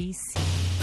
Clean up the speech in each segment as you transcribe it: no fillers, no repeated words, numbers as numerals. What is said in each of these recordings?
DC.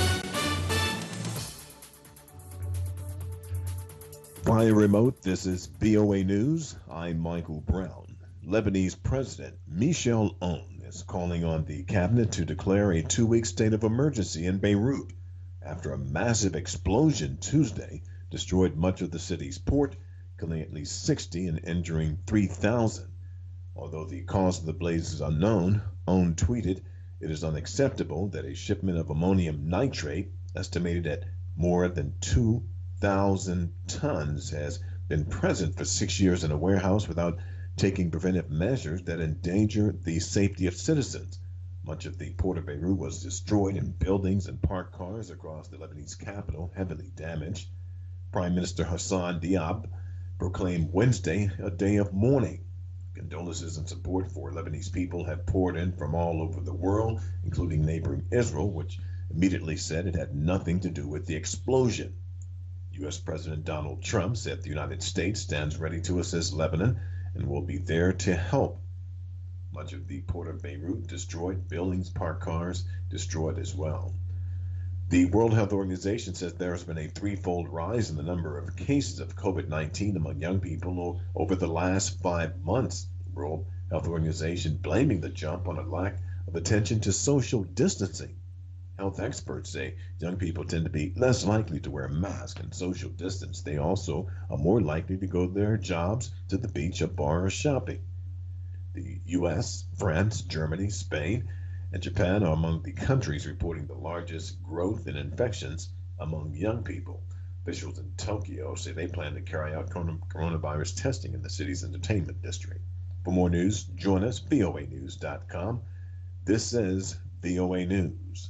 Via remote, this is VOA News. I'm Michael Brown. Lebanese President Michel Aoun is calling on the cabinet to declare a two-week state of emergency in Beirut after a massive explosion Tuesday destroyed much of the city's port, killing at least 60 and injuring 3,000. Although the cause of the blaze is unknown, Aoun tweeted, "It is unacceptable that a shipment of ammonium nitrate, estimated at more than 2,000 tons, has been present for 6 years in a warehouse without taking preventive measures that endanger the safety of citizens. Much of the port of Beirut was destroyed and buildings and parked cars across the Lebanese capital heavily damaged." Prime Minister Hassan Diab proclaimed Wednesday a day of mourning. Condolences and support for Lebanese people have poured in from all over the world, including neighboring Israel, which immediately said it had nothing to do with the explosion. U.S. President Donald Trump said the United States stands ready to assist Lebanon and will be there to help. Much of the port of Beirut destroyed, buildings, parked cars destroyed as well. The World Health Organization says there has been a threefold rise in the number of cases of COVID-19 among young people over the last 5 months. The World Health Organization blaming the jump on a lack of attention to social distancing. Health experts say young people tend to be less likely to wear a mask and social distance. They also are more likely to go to their jobs, to the beach, a bar, or shopping. The U.S., France, Germany, Spain, and Japan are among the countries reporting the largest growth in infections among young people. Officials in Tokyo say they plan to carry out coronavirus testing in the city's entertainment district. For more news, join us, voanews.com. This is VOA News.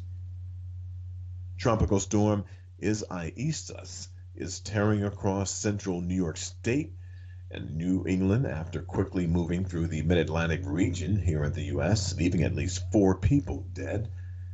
Tropical storm Isaias is tearing across central New York State and New England after quickly moving through the mid-Atlantic region here in the U.S., leaving at least 4 people dead.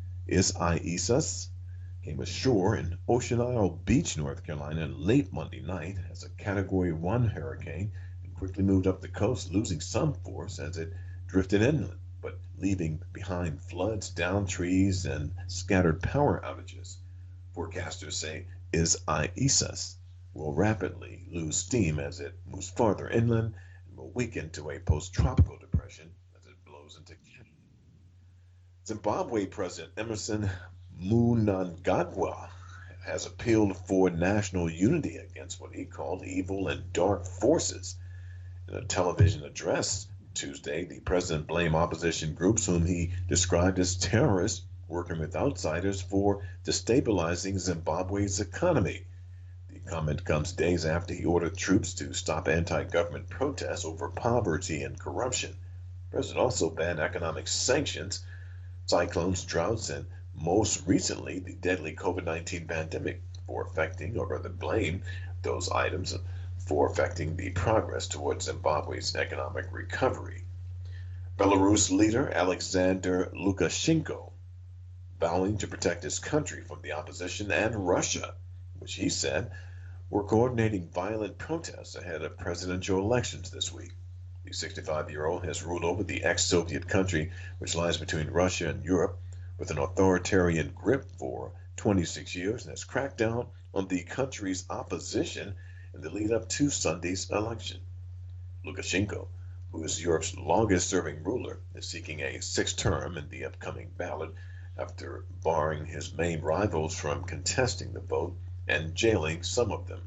Isaias came ashore in Ocean Isle Beach, North Carolina, late Monday night as a Category 1 hurricane and quickly moved up the coast, losing some force as it drifted inland, but leaving behind floods, downed trees, and scattered power outages. Forecasters say Isaias will rapidly lose steam as it moves farther inland and will weaken to a post-tropical depression as it blows into Canada. Zimbabwe President Emerson Mnangagwa has appealed for national unity against what he called evil and dark forces. In a television address Tuesday, the president blamed opposition groups whom he described as terrorists working with outsiders for destabilizing Zimbabwe's economy. The comment comes days after he ordered troops to stop anti-government protests over poverty and corruption. The president also banned economic sanctions, cyclones, droughts, and most recently the deadly COVID-19 pandemic for affecting, or rather blame those items for affecting the progress towards Zimbabwe's economic recovery. Belarus leader Alexander Lukashenko vowing to protect his country from the opposition and Russia, which he said were coordinating violent protests ahead of presidential elections this week. The 65-year-old has ruled over the ex-Soviet country, which lies between Russia and Europe, with an authoritarian grip for 26 years and has cracked down on the country's opposition in the lead up to Sunday's election. Lukashenko, who is Europe's longest-serving ruler, is seeking a 6th term in the upcoming ballot after barring his main rivals from contesting the vote and jailing some of them.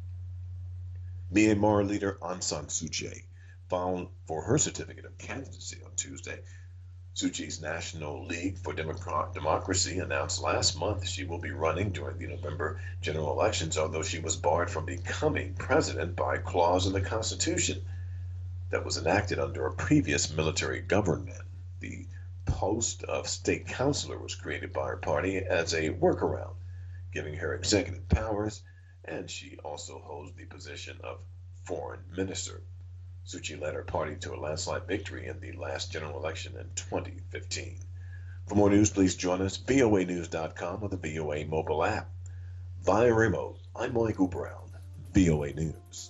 Myanmar leader Aung San Suu Kyi filed for her certificate of candidacy on Tuesday. Suu Kyi's National League for Democracy announced last month she will be running during the November general elections, although she was barred from becoming president by a clause in the Constitution that was enacted under a previous military government. The post of state councilor was created by her party as a workaround, giving her executive powers, and she also holds the position of foreign minister. Suu Kyi led her party to a landslide victory in the last general election in 2015. For more news, please join us, voanews.com, or the VOA mobile app. Via remote, I'm Michael Brown, VOA News.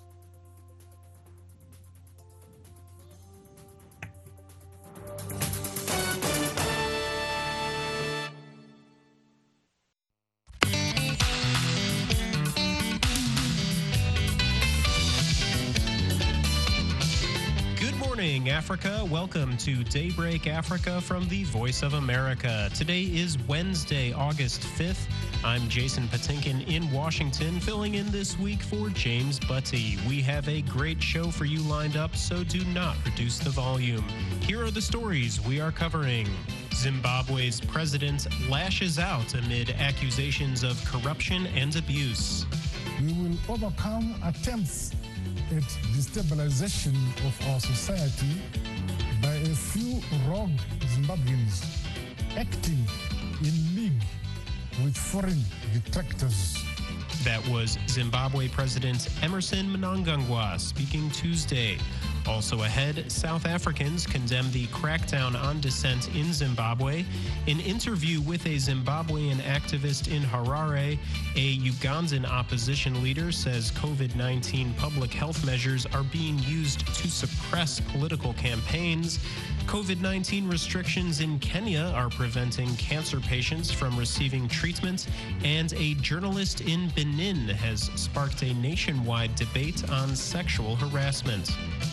morning, Africa. Welcome to Daybreak Africa from the Voice of America. Today is Wednesday, August 5th. I'm Jason Patinkin in Washington, filling in this week for James Butty. We have a great show for you lined up, so do not reduce the volume. Here are the stories we are covering. Zimbabwe's president lashes out amid accusations of corruption and abuse. We will overcome attempts at destabilization of our society by a few rogue Zimbabweans acting in league with foreign detractors. That was Zimbabwe President Emmerson Mnangagwa speaking Tuesday. Also ahead, South Africans condemn the crackdown on dissent in Zimbabwe. An interview with a Zimbabwean activist in Harare. A Ugandan opposition leader says COVID-19 public health measures are being used to suppress political campaigns. COVID-19 restrictions in Kenya are preventing cancer patients from receiving treatment, and a journalist in Benin has sparked a nationwide debate on sexual harassment.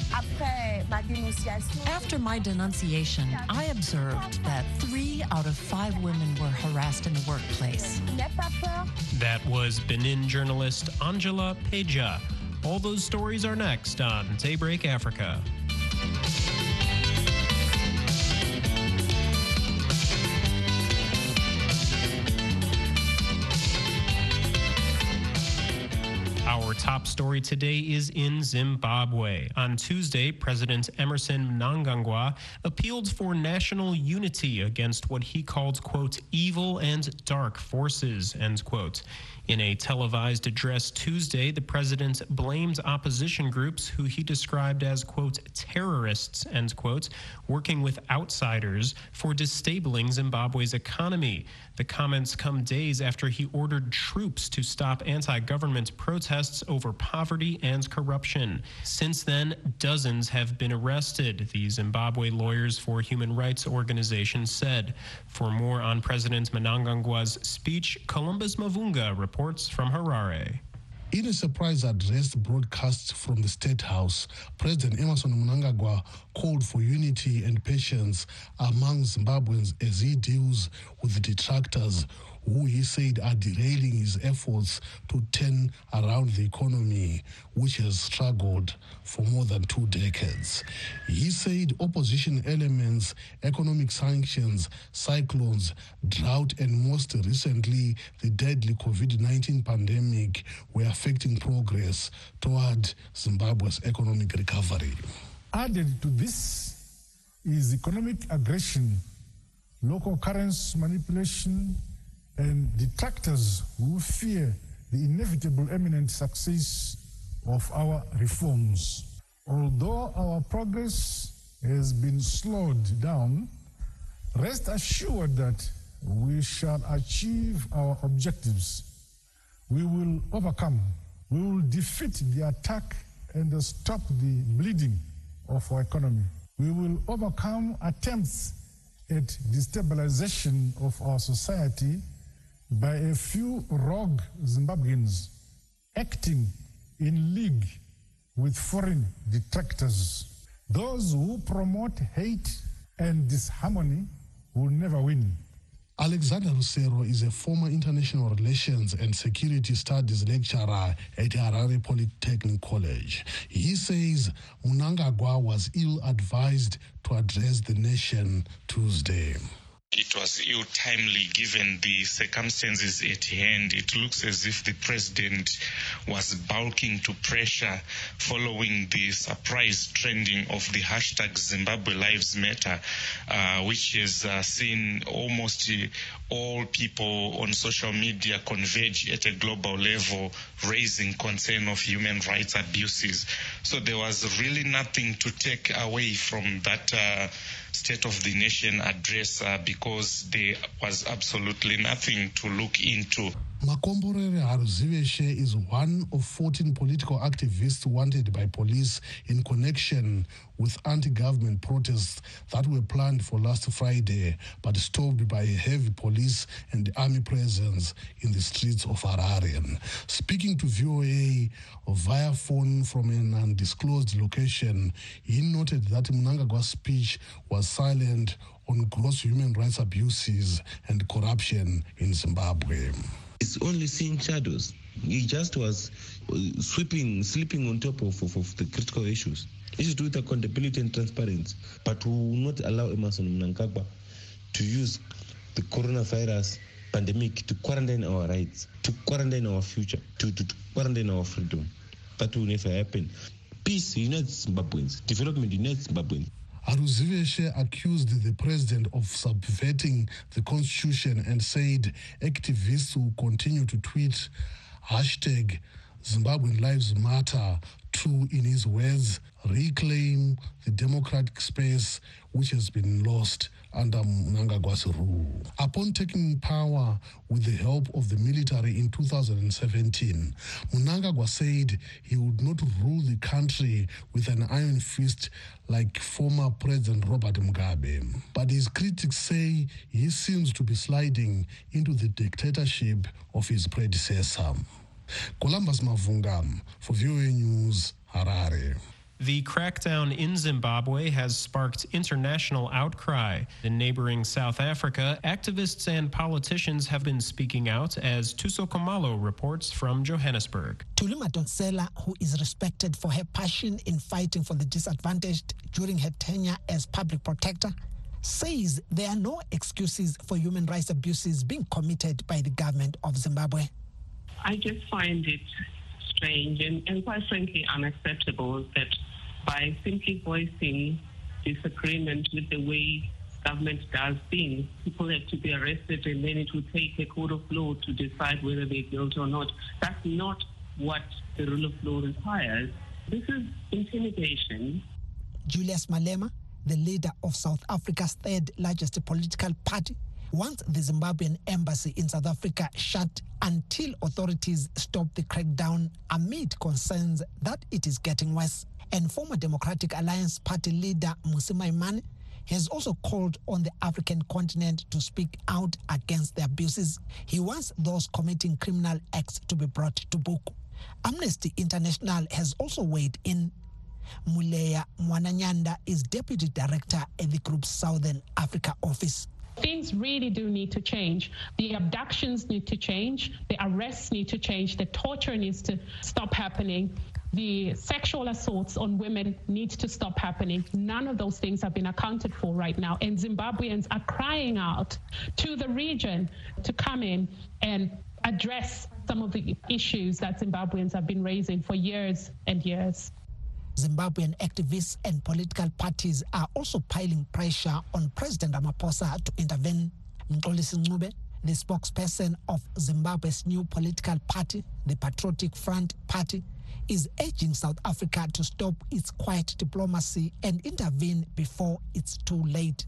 After my denunciation, I observed that 3 out of 5 women were harassed in the workplace. That was Benin journalist Angela Peja. All those stories are next on Daybreak Africa. Our top story today is in Zimbabwe. On Tuesday, President Emmerson Mnangagwa appealed for national unity against what he called, quote, evil and dark forces, end quote. In a televised address Tuesday, the president blamed opposition groups who he described as, quote, terrorists, end quote, working with outsiders for disabling Zimbabwe's economy. The comments come days after he ordered troops to stop anti-government protests over poverty and corruption. Since then, dozens have been arrested, the Zimbabwe Lawyers for Human Rights organization said. For more on President Mnangagwa's speech, Columbus Mavunga reports from Harare. In a surprise address broadcast from the State House, President Emmerson Mnangagwa called for unity and patience among Zimbabweans as he deals with the detractors who he said are derailing his efforts to turn around the economy, which has struggled for more than 2 decades. He said opposition elements, economic sanctions, cyclones, drought, and most recently the deadly COVID-19 pandemic were affecting progress toward Zimbabwe's economic recovery. Added to this is economic aggression, local currency manipulation, and detractors who fear the inevitable imminent success of our reforms. Although our progress has been slowed down, rest assured that we shall achieve our objectives. We will overcome. We will defeat the attack and stop the bleeding of our economy. We will overcome attempts at destabilization of our society by a few rogue Zimbabweans acting in league with foreign detractors. Those who promote hate and disharmony will never win. Alexander Rusero is a former international relations and security studies lecturer at Harare Polytechnic College. He says Mnangagwa was ill-advised to address the nation Tuesday. It was ill-timely given the circumstances at hand. It looks as if the president was bulking to pressure following the surprise trending of the hashtag Zimbabwe Lives Matter, which has seen almost all people on social media converge at a global level, raising concern of human rights abuses. So there was really nothing to take away from that State of the Nation address because there was absolutely nothing to look into. Makomborere Haruziveshe is one of 14 political activists wanted by police in connection with anti-government protests that were planned for last Friday but stopped by heavy police and army presence in the streets of Harare. Speaking to VOA via phone from an undisclosed location, he noted that Mnangagwa's speech was silent on gross human rights abuses and corruption in Zimbabwe. It's only seeing shadows. He just was sleeping on top of the critical issues. It is to do with accountability and transparency. But we will not allow Emmerson Mnangagwa to use the coronavirus pandemic to quarantine our rights, to quarantine our future, to quarantine our freedom. That will never happen. Peace unites Zimbabweans. Development unites Zimbabweans. Haruziveshe accused the president of subverting the constitution and said activists will continue to tweet hashtag Zimbabwean Lives Matter to, in his words, reclaim the democratic space which has been lost under Mnangagwa's rule. Upon taking power with the help of the military in 2017, Mnangagwa said he would not rule the country with an iron fist like former President Robert Mugabe. But his critics say he seems to be sliding into the dictatorship of his predecessor. Columbus Mavunga for VOA News, Harare. The crackdown in Zimbabwe has sparked international outcry. In neighboring South Africa, activists and politicians have been speaking out, as Tuso Khumalo reports from Johannesburg. Tuli Madonsela, who is respected for her passion in fighting for the disadvantaged during her tenure as public protector, says there are no excuses for human rights abuses being committed by the government of Zimbabwe. I just find it strange and quite frankly unacceptable that by simply voicing disagreement with the way government does things, people have to be arrested and then it will take a court of law to decide whether they're guilty or not. That's not what the rule of law requires. This is intimidation. Julius Malema, the leader of South Africa's third largest political party, wants the Zimbabwean embassy in South Africa shut until authorities stop the crackdown amid concerns that it is getting worse. And former Democratic Alliance Party leader Mmusi Maimane has also called on the African continent to speak out against the abuses. He wants those committing criminal acts to be brought to book. Amnesty International has also weighed in. Muleya Mwananyanda is deputy director at the group's Southern Africa office. Things really do need to change. The abductions need to change. The arrests need to change. The torture needs to stop happening. The sexual assaults on women needs to stop happening. None of those things have been accounted for right now. And Zimbabweans are crying out to the region to come in and address some of the issues that Zimbabweans have been raising for years and years. Zimbabwean activists and political parties are also piling pressure on President Ramaphosa to intervene. Mxolisi Ncube, the spokesperson of Zimbabwe's new political party, the Patriotic Front Party, is urging South Africa to stop its quiet diplomacy and intervene before it's too late.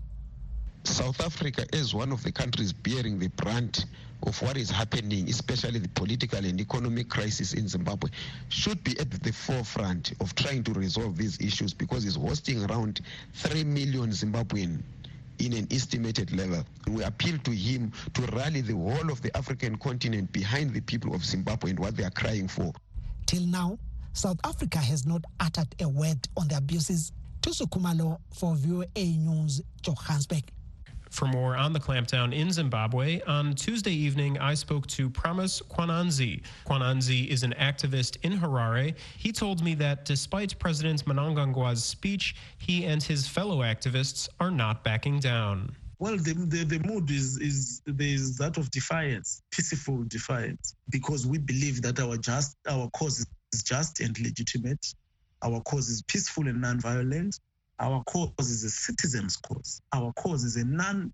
South Africa is one of the countries bearing the brunt of what is happening, especially the political and economic crisis in Zimbabwe, should be at the forefront of trying to resolve these issues because it's hosting around 3 million Zimbabwean in an estimated level. We appeal to him to rally the whole of the African continent behind the people of Zimbabwe and what they are crying for. Till now, South Africa has not uttered a word on the abuses. Tuso Khumalo for VOA News, Johannesburg. For more on the clampdown in Zimbabwe, on Tuesday evening, I spoke to Promise Kwananzi. Kwananzi is an activist in Harare. He told me that despite President Mnangagwa's speech, he and his fellow activists are not backing down. Well, the mood is that of defiance, peaceful defiance, because we believe that our cause is just and legitimate. Our cause is peaceful and non-violent. Our cause is a citizen's cause. Our cause is an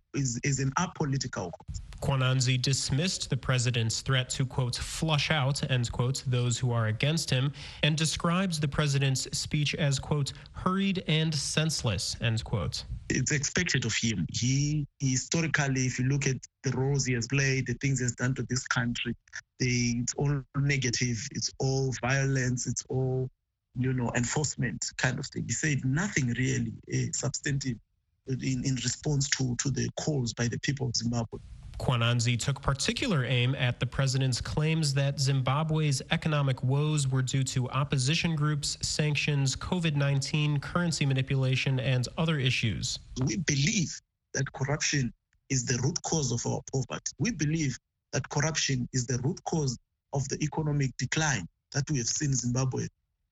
apolitical cause. Kwananzi dismissed the president's threat to, quote, flush out, end quote, those who are against him, and describes the president's speech as, quote, hurried and senseless, end quote. It's expected of him. He historically, if you look at the roles he has played, the things he has done to this country, it's all negative, it's all violence, it's all, enforcement kind of thing. He said nothing really substantive in response to the calls by the people of Zimbabwe. Kwananzi took particular aim at the president's claims that Zimbabwe's economic woes were due to opposition groups, sanctions, COVID-19, currency manipulation, and other issues. We believe that corruption is the root cause of our poverty. We believe that corruption is the root cause of the economic decline that we have seen Zimbabwe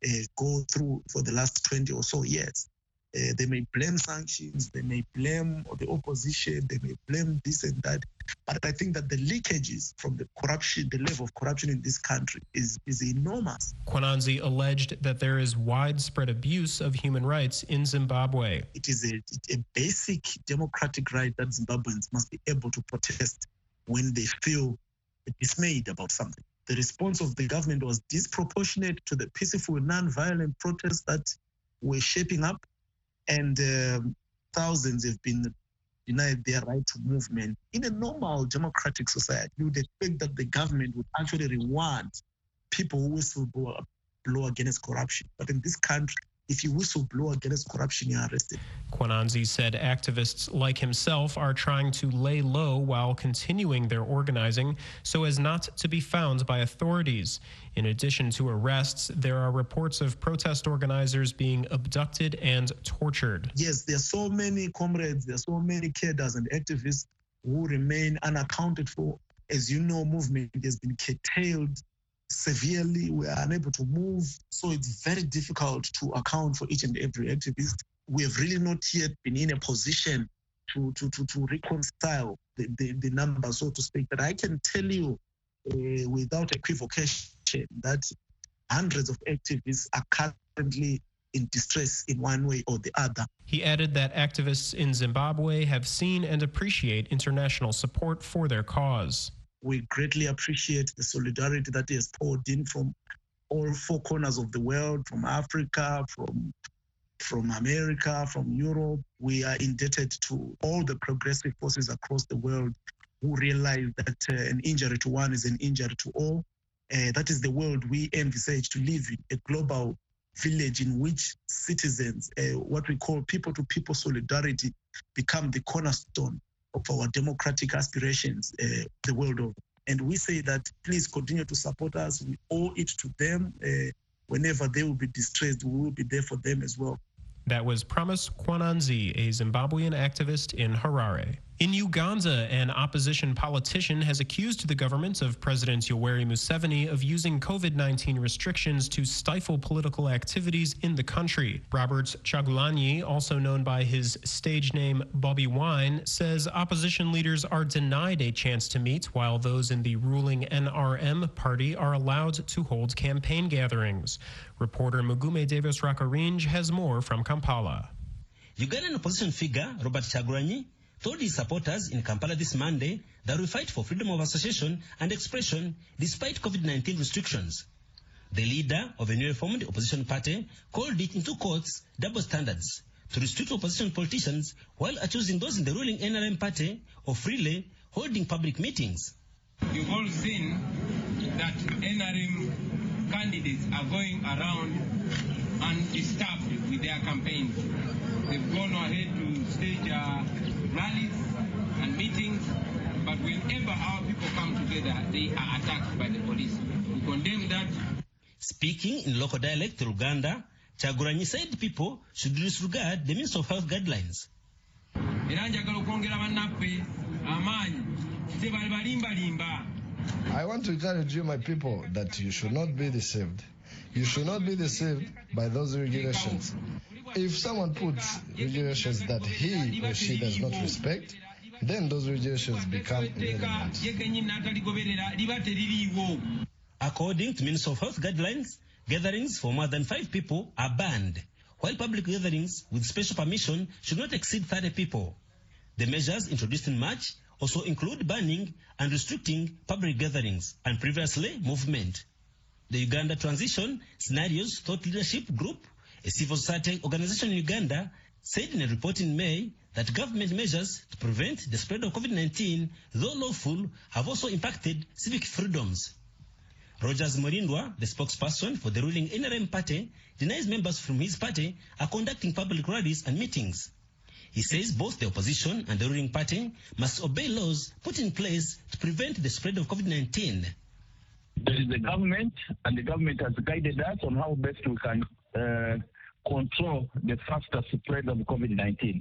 go through for the last 20 or so years. They may blame sanctions, they may blame the opposition, they may blame this and that. But I think that the leakages from the corruption, the level of corruption in this country is enormous. Kwananzi alleged that there is widespread abuse of human rights in Zimbabwe. It is a basic democratic right that Zimbabweans must be able to protest when they feel dismayed about something. The response of the government was disproportionate to the peaceful, non-violent protests that were shaping up. And thousands have been denied their right to movement. In a normal democratic society, you would expect that the government would actually reward people who whistleblow against corruption. But in this country, if you whistleblow against corruption, you're arrested. Kwananzi said activists like himself are trying to lay low while continuing their organizing so as not to be found by authorities. In addition to arrests, there are reports of protest organizers being abducted and tortured. Yes, there are so many comrades, there are so many cadres and activists who remain unaccounted for. As you know, movement has been curtailed severely. We are unable to move, so it's very difficult to account for each and every activist. We have really not yet been in a position to reconcile the numbers, so to speak. But I can tell you without equivocation that hundreds of activists are currently in distress in one way or the other. He added that activists in Zimbabwe have seen and appreciate international support for their cause. We greatly appreciate the solidarity that is poured in from all four corners of the world, from Africa, from America, from Europe. We are indebted to all the progressive forces across the world who realize that an injury to one is an injury to all. That is the world we envisage to live in, a global village in which citizens, what we call people-to-people solidarity, become the cornerstone of our democratic aspirations the world over. And we say that please continue to support us. We owe it to them. Whenever they will be distressed, we will be there for them as well. That was Promise Kwananzi, a Zimbabwean activist in Harare. In Uganda, an opposition politician has accused the government of President Yoweri Museveni of using COVID-19 restrictions to stifle political activities in the country. Robert Chagulanyi, also known by his stage name Bobby Wine, says opposition leaders are denied a chance to meet while those in the ruling NRM party are allowed to hold campaign gatherings. Reporter Mugume Davis Rakarinj has more from Kampala. Ugandan opposition figure Robert Chagulanyi told his supporters in Kampala this Monday that we fight for freedom of association and expression despite COVID-19 restrictions. The leader of a newly formed opposition party called it into courts double standards to restrict opposition politicians while accusing those in the ruling NRM party of freely holding public meetings. You've all seen that NRM candidates are going around undisturbed with their campaigns. They've gone ahead to stage rallies and meetings, but whenever our people come together, they are attacked by the police. We condemn that. Speaking in local dialect Uganda, Chagulanyi said people should disregard the Ministry of Health guidelines. I want to encourage you, my people, that you should not be deceived. You should not be deceived by those regulations. If someone puts regulations that he or she does not respect, then those regulations become irrelevant. According to Ministry of Health guidelines, gatherings for more than 5 people are banned, while public gatherings with special permission should not exceed 30 people. The measures introduced in March also include banning and restricting public gatherings and previously movement. The Uganda Transition Scenarios Thought Leadership Group, a civil society organization in Uganda, said in a report in May that government measures to prevent the spread of COVID-19, though lawful, have also impacted civic freedoms. Rogers Morindwa, the spokesperson for the ruling NRM party, denies members from his party are conducting public rallies and meetings. He says both the opposition and the ruling party must obey laws put in place to prevent the spread of COVID-19. There is the government, and the government has guided us on how best we can control the faster spread of COVID-19.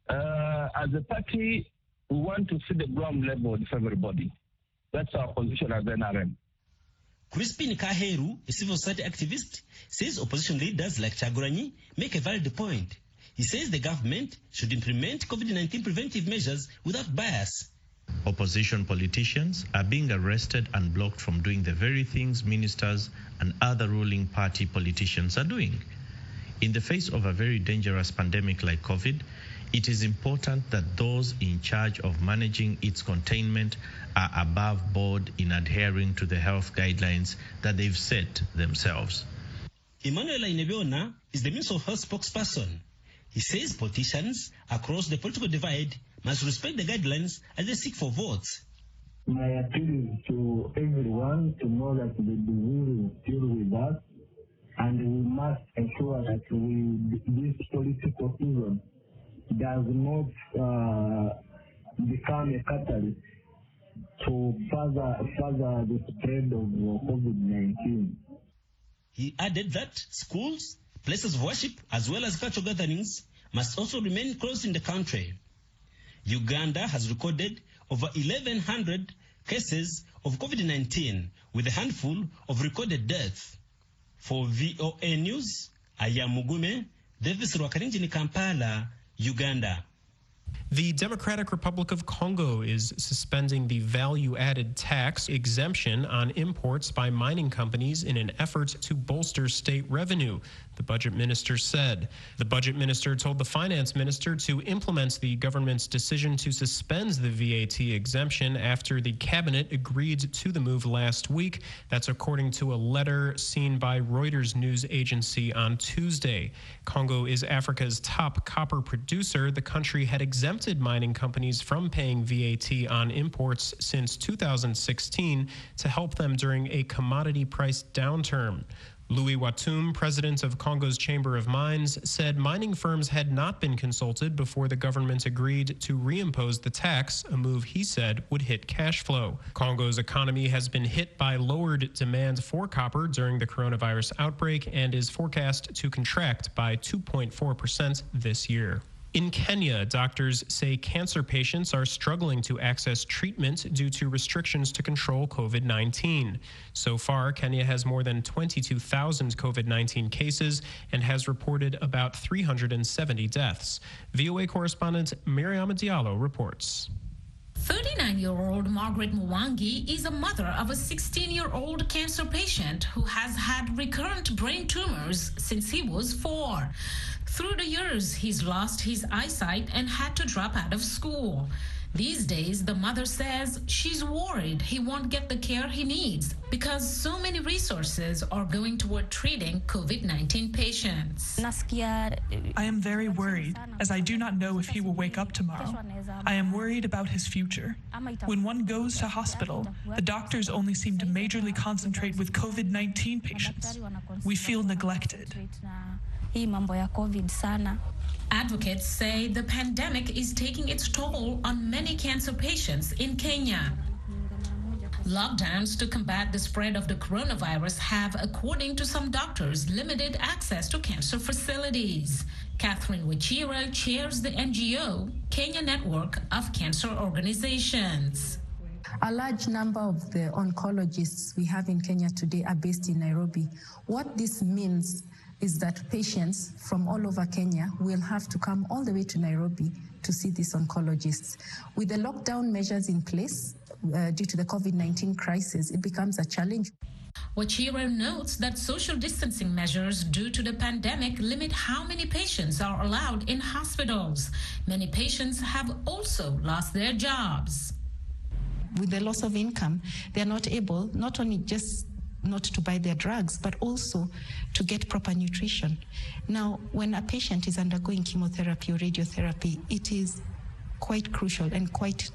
As a party, we want to see the ground level of everybody. That's our position as NRM. Crispin Kaheru, a civil society activist, says opposition leaders like Kyagulanyi make a valid point. He says the government should implement COVID-19 preventive measures without bias. Opposition politicians are being arrested and blocked from doing the very things ministers and other ruling party politicians are doing. In the face of a very dangerous pandemic like COVID, it is important that those in charge of managing its containment are above board in adhering to the health guidelines that they've set themselves. Emmanuel Inebiona is the Minister of Health spokesperson. He says politicians across the political divide must respect the guidelines as they seek for votes. My appeal is to everyone to know that the disease is still with us, and we must ensure that this political season does not become a catalyst to further the spread of COVID-19. He added that schools, places of worship, as well as cultural gatherings must also remain closed in the country. Uganda has recorded over 1,100 cases of COVID-19, with a handful of recorded deaths. For VOA News, I am Mugume Davis Rwakarinji, Kampala, Uganda. The Democratic Republic of Congo is suspending the value-added tax exemption on imports by mining companies in an effort to bolster state revenue, the budget minister said. The budget minister told the finance minister to implement the government's decision to suspend the VAT exemption after the cabinet agreed to the move last week. That's according to a letter seen by Reuters news agency on Tuesday. Congo is Africa's top copper producer. The country had exempted mining companies from paying VAT on imports since 2016 to help them during a commodity price downturn. Louis Watum, president of Congo's Chamber of Mines, said mining firms had not been consulted before the government agreed to reimpose the tax, a move he said would hit cash flow. Congo's economy has been hit by lowered demand for copper during the coronavirus outbreak and is forecast to contract by 2.4% this year. In Kenya, doctors say cancer patients are struggling to access treatment due to restrictions to control COVID-19. So far, Kenya has more than 22,000 COVID-19 cases and has reported about 370 deaths. VOA correspondent Miriam Diallo reports. 39-year-old Margaret Mwangi is a mother of a 16-year-old cancer patient who has had recurrent brain tumors since he was 4. Through the years, he's lost his eyesight and had to drop out of school. These days, the mother says she's worried he won't get the care he needs because so many resources are going toward treating COVID-19 patients. I am very worried, as I do not know if he will wake up tomorrow. I am worried about his future. When one goes to hospital, the doctors only seem to majorly concentrate with COVID-19 patients. We feel neglected. Advocates say the pandemic is taking its toll on many cancer patients in Kenya. Lockdowns to combat the spread of the coronavirus have, according to some doctors, limited access to cancer facilities. Catherine Wachira chairs the NGO, Kenya Network of Cancer Organizations. A large number of the oncologists we have in Kenya today are based in Nairobi. What this means is that patients from all over Kenya will have to come all the way to Nairobi to see these oncologists. With the lockdown measures in place due to the COVID-19 crisis, it becomes a challenge. Wachiro notes that social distancing measures due to the pandemic limit how many patients are allowed in hospitals. Many patients have also lost their jobs. With the loss of income, they're not able, not only just not to buy their drugs, but also to get proper nutrition. Now, when a patient is undergoing chemotherapy or radiotherapy, it is quite crucial and quite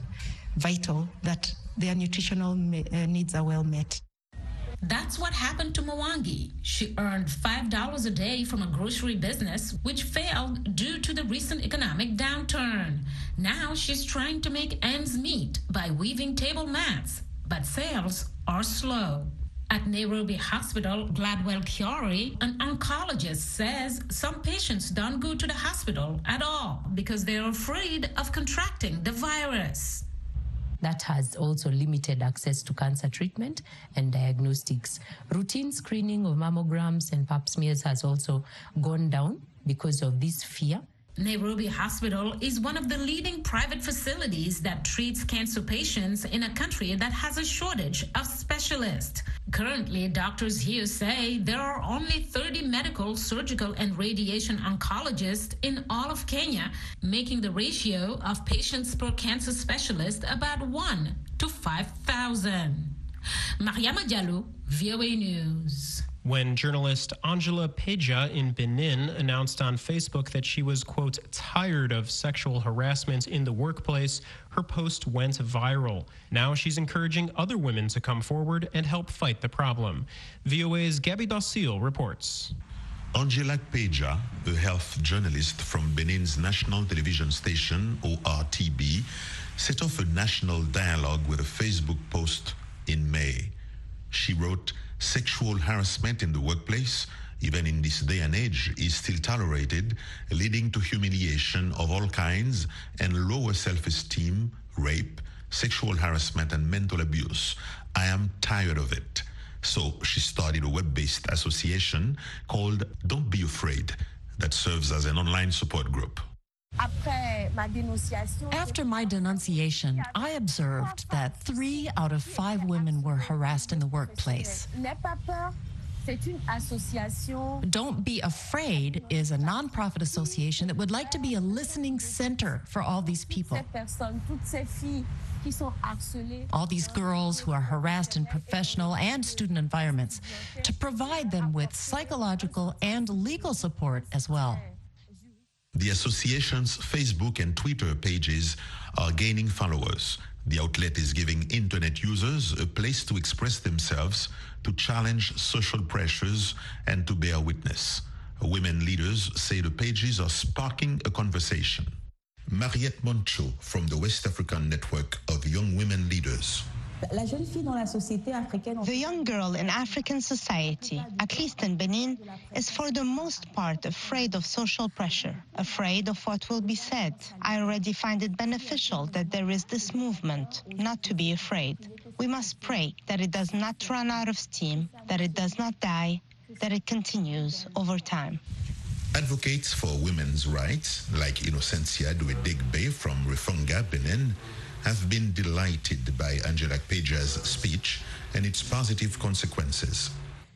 vital that their nutritional needs are well met. That's what happened to Mwangi. She earned $5 a day from a grocery business, which failed due to the recent economic downturn. Now she's trying to make ends meet by weaving table mats, but sales are slow. At Nairobi Hospital, Gladwell Chiori, an oncologist, says some patients don't go to the hospital at all because they're afraid of contracting the virus. That has also limited access to cancer treatment and diagnostics. Routine screening of mammograms and pap smears has also gone down because of this fear. Nairobi Hospital is one of the leading private facilities that treats cancer patients in a country that has a shortage of specialists. Currently, doctors here say there are only 30 medical, surgical, and radiation oncologists in all of Kenya, making the ratio of patients per cancer specialist about 1 to 5,000. Mariama Diallo, VOA News. When journalist Angela Peja in Benin announced on Facebook that she was, quote, tired of sexual harassment in the workplace, her post went viral. Now she's encouraging other women to come forward and help fight the problem. VOA's Gabby Docile reports. Angela Peja, a health journalist from Benin's national television station, ORTB, set off a national dialogue with a Facebook post in May. She wrote, "Sexual harassment in the workplace, even in this day and age, is still tolerated, leading to humiliation of all kinds and lower self-esteem, rape, sexual harassment, and mental abuse. I am tired of it." So she started a web-based association called Don't Be Afraid that serves as an online support group. After my denunciation, I observed that 3 out of 5 women were harassed in the workplace. Don't Be Afraid is a nonprofit association that would like to be a listening center for all these people. All these girls who are harassed in professional and student environments, to provide them with psychological and legal support as well. The association's Facebook and Twitter pages are gaining followers. The outlet is giving internet users a place to express themselves, to challenge social pressures, and to bear witness. Women leaders say the pages are sparking a conversation. Mariette Moncho from the West African Network of Young Women Leaders. The young girl in African society, at least in Benin, is for the most part afraid of social pressure, afraid of what will be said. I already find it beneficial that there is this movement, not to be afraid. We must pray that it does not run out of steam, that it does not die, that it continues over time. Advocates for women's rights, like Innocencia Duedegbe from Refonga, Benin, have been delighted by Angela Peja's speech and its positive consequences.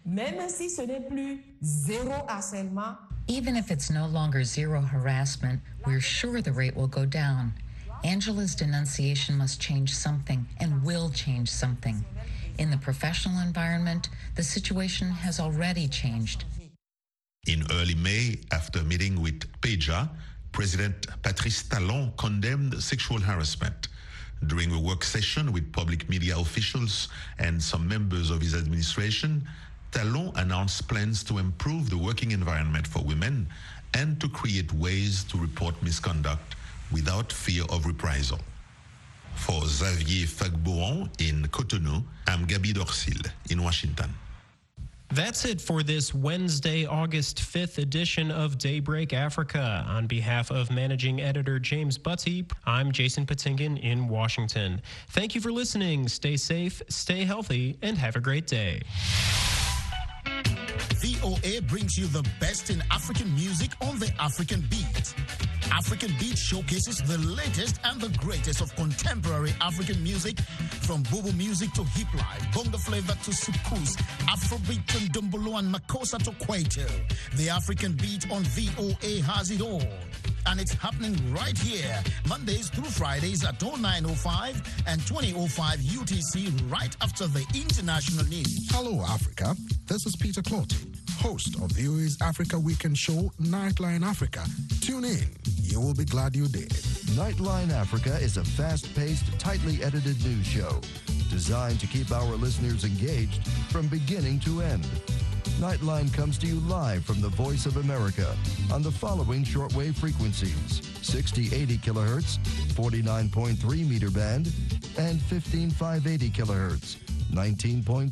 Even if it's no longer zero harassment, we're sure the rate will go down. Angela's denunciation must change something and will change something. In the professional environment, the situation has already changed. In early May, after meeting with Peja, President Patrice Talon condemned sexual harassment. During a work session with public media officials and some members of his administration, Talon announced plans to improve the working environment for women and to create ways to report misconduct without fear of reprisal. For Xavier Fagbouron in Cotonou, I'm Gabby Docile in Washington. That's it for this Wednesday, August 5th edition of Daybreak Africa. On behalf of managing editor James Butty, I'm Jason Patinkin in Washington. Thank you for listening. Stay safe, stay healthy, and have a great day. VOA brings you the best in African music on the African beat. African Beat showcases the latest and the greatest of contemporary African music, from Bobo music to hip life, bongo flavor to soukous, Afrobeat to Ndombolo and Makossa to Kwaito. The African Beat on VOA has it all. And it's happening right here, Mondays through Fridays at 09:05 and 20:05 UTC, right after the international news. Hello, Africa. This is Peter Clotty, host of VOA's Africa Weekend show, Nightline Africa. Tune in. You will be glad you did. Nightline Africa is a fast-paced, tightly edited news show designed to keep our listeners engaged from beginning to end. Nightline comes to you live from the Voice of America on the following shortwave frequencies: 6080 kilohertz, 49.3 meter band, and 15580 kilohertz, 19.2